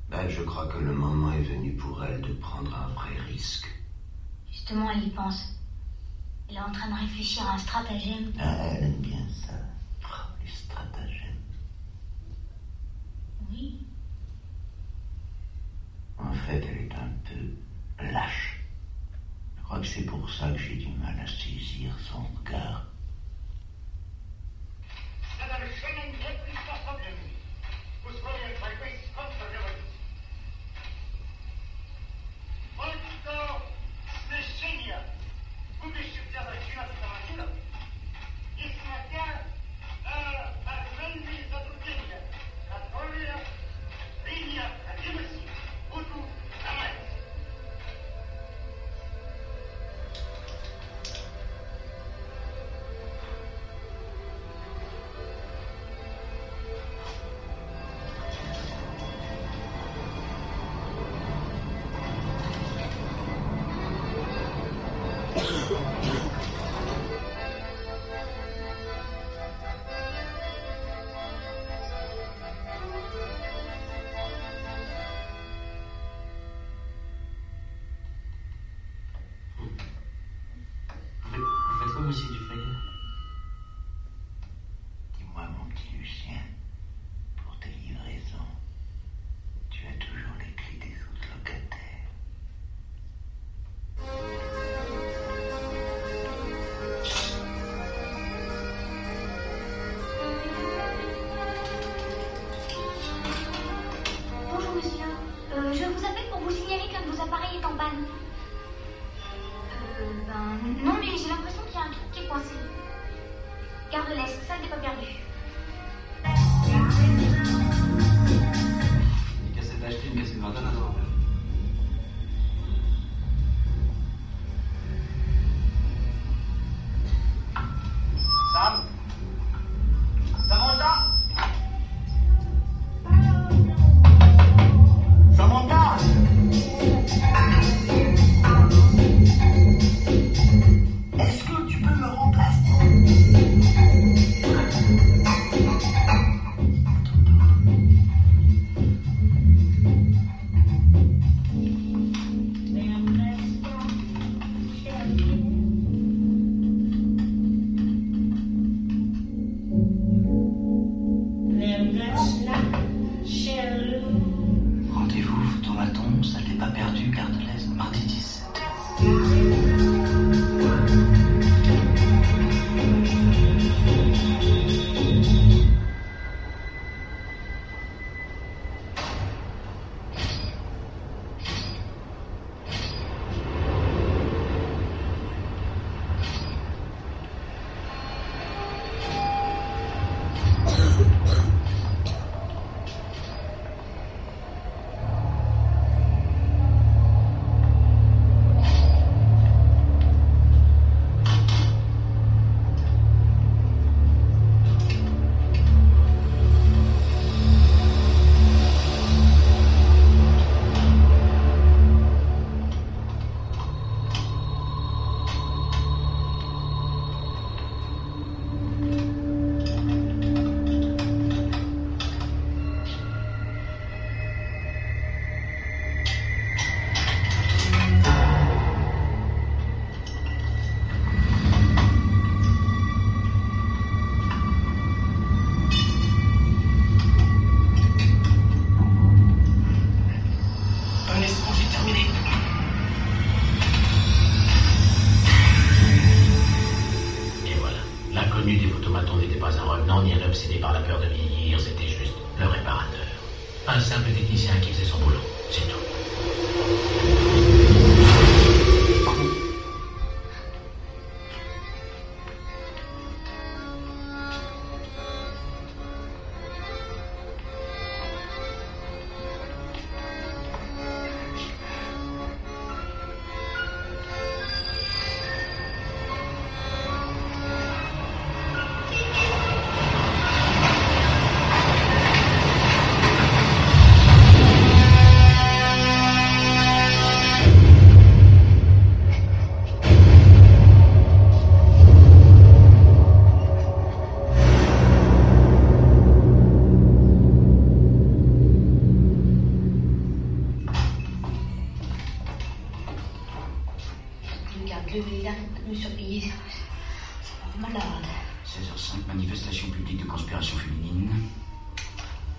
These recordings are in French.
Ben, je crois que le moment est venu pour elle de prendre un vrai risque. Justement, elle y pense. Elle est en train de réfléchir à un stratagème. Ah, elle aime bien ça. Oh, les stratagèmes. Oui. En fait, elle est un peu lâche. Je crois que c'est pour ça que j'ai du mal à saisir son regard. Madame Schengen wird nicht verfolgen. Muss William Tyrese kontrollieren. Wolfgang Smyszenia, wyszybcia zaczyna prowadzenia. Jest na armenii zatrudnienia. Kategoria linia akademicki. Budu analiz. Monsieur Dufayel. Dis-moi, mon petit Lucien, pour tes livraisons, tu as toujours les clés des autres locataires. Bonjour, monsieur. Je vous appelle pour vous signaler qu'un de vos appareils est en panne. Non, mais j'ai l'impression qu'il y a un truc qui est coincé. Gare de l'Est, salle des pas perdus. Une cassette achetée, une cassette vendue, attends. Sam? Samantha? Samantha? Est-ce que tu peux me remplacer? Rendez-vous, Photomaton, salle des pas perdus, gare de l'Est, mardi 17. L'inconnu des photomatons n'était pas un revenant ni un obsédé par la peur de vieillir, c'était juste le réparateur. Un simple technicien qui faisait son boulot, c'est tout.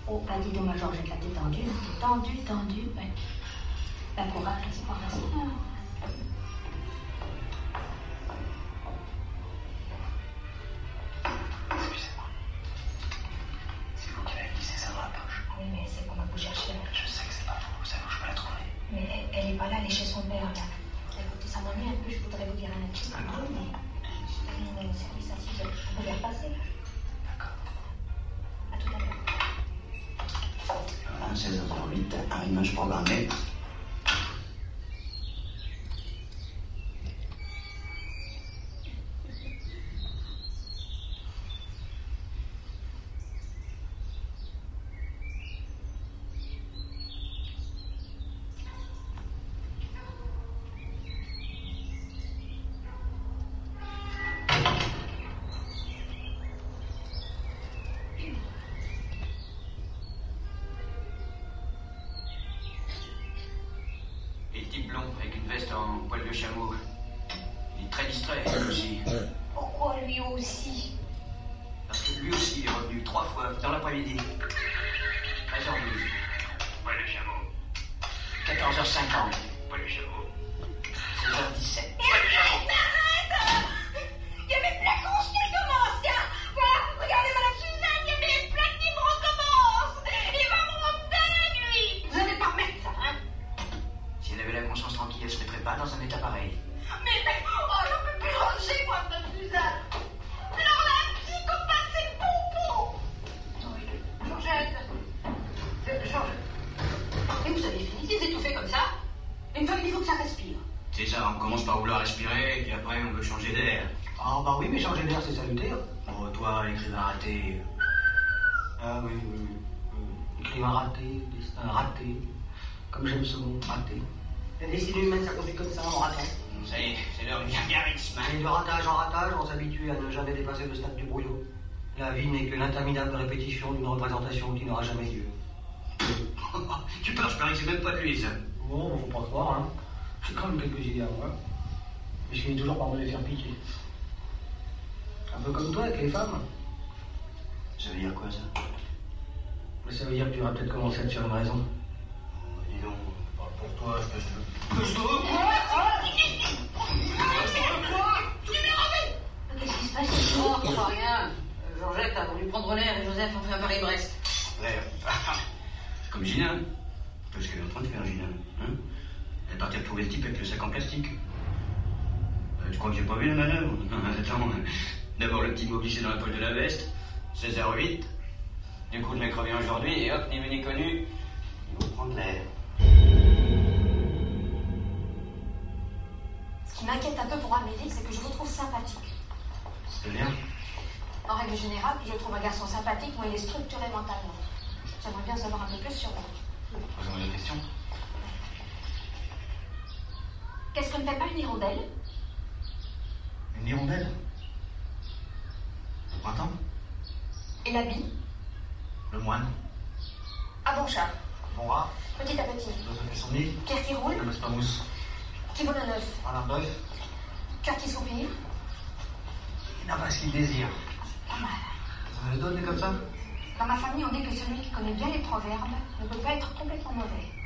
Oh, bah dis donc, ma Georgette, là, t'es tendue. T'es tendue. Ouais. La courage, c'est pas facile. Excusez-moi. C'est vous qui l'avez glissé ça dans la poche. Oui, mais c'est qu'on m'a vous chercher. Je sais que c'est pas vous. Vous savez où je peux la trouver. Mais elle est pas là, elle est chez son père, là. Écoutez, ça m'ennuie un peu, je voudrais vous dire un truc. Mais je termine le service à 6 heures. On peut les repasser, là. D'accord. À tout à l'heure. Voilà, 16h08, arrimage programmé. Et le type blond, avec une veste en poil de chameau. Il est très distrait, lui aussi. Pourquoi lui aussi? Parce que lui aussi est revenu 3 fois dans l'après-midi. 13h12. Poil de chameau. 14h50. Poil de chameau. 16h17. Poil de chameau. Il y avait plus la conche qui commence, tiens. Voilà, regardez Madame Suzanne, il y avait les plaques qui me recommencent. Il va me rendre dingue, lui. Vous allez pas remettre ça, hein? Si elle avait la conscience tranquille, elle se mettrait pas dans un état pareil. Mais, oh, j'en peux plus ranger, moi, Madame Suzanne. Alors là, un psychopathe, c'est pompon. Georgette. Mais vous avez fini de les étouffer comme ça? Une femme, il faut que ça respire. C'est ça, on commence par vouloir respirer, et puis après on veut changer d'air. Ah bah oui, mais changer d'air, c'est salutaire. Oh, toi, l'écrivain raté. Ah oui. Écrivain raté, destin raté. Comme j'aime ce mot, raté. La destinée humaine, ça conduit comme ça, en ratant. Ça y est, c'est l'heure du gargarisme. Et de ratage en ratage, on s'habitue à ne jamais dépasser le stade du brouillon. La vie n'est que l'interminable répétition d'une représentation qui n'aura jamais lieu. Tu parles, je parie que c'est même pas de lui, ça. Bon, faut pas croire, hein. J'ai quand même quelques idées à moi. Mais je finis toujours par me les faire piquer. Un peu comme toi avec les femmes. Ça veut dire quoi, ça? Mais ça veut dire que tu auras peut-être commencé à te faire une raison. Oh, dis donc, parle pour toi, espèce de... Qu'est-ce qui se passe? Non, pas rien. Georgette a voulu prendre l'air et Joseph en fait un Paris-Brest. L'air. Comme Gina. C'est ce qu'elle est en train de faire, Gina. Hein? Elle est partie retrouver le type avec le sac en plastique. Tu crois que j'ai pas vu la manœuvre? Attends. D'abord le petit mot glissé dans la poche de la veste. 16h08. Du coup, le mec revient aujourd'hui et hop, ni vu ni connu. Il va prendre l'air. Ce qui m'inquiète un peu pour Amélie, c'est que je vous trouve sympathique. C'est-à-dire? En règle générale, je trouve un garçon sympathique, moi il est structuré mentalement. J'aimerais bien savoir un peu plus sur vous. Posez-moi des questions. Qu'est-ce que ne fait pas une hirondelle? Une hirondelle? Le printemps? Et la bille? Le moine? Ah bon chat. Bon rat? Petit à petit. Ça fait son nid? Pierre qui roule? La maspamousse? Qui vole un œuf? Un bœuf? Cœur qui soupire? Il n'a pas ce qu'il désire. Pas mal. Ça me donne des comme ça? Dans ma famille, on dit que celui qui connaît bien les proverbes ne peut pas être complètement mauvais.